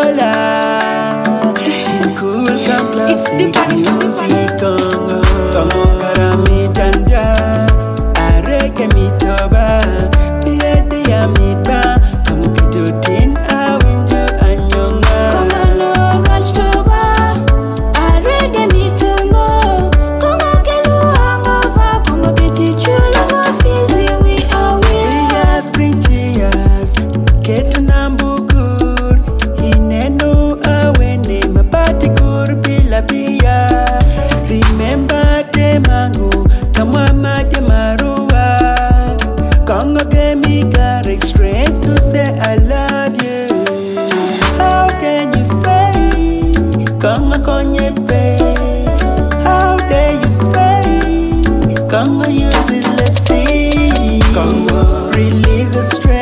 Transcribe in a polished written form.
Lola. In cool camp classic music Congo. Congo karamitanda. Areke mitoba. Biede ya mitba. Congo kitotin awinju anyonga. Congo no rush to bar. Arege mitungo. Congo kelu hangover. Congo kiti chulu fizi we are we. Cheers, bring cheers. Ketu nambukur. Ineno awene mapati kur bila pia. Remember temangu kamwa made marua. Congo gave me courage, strength to say I love you. How can you say Congo konye pay? How dare you say Congo use it, let's see. Congo release the strength.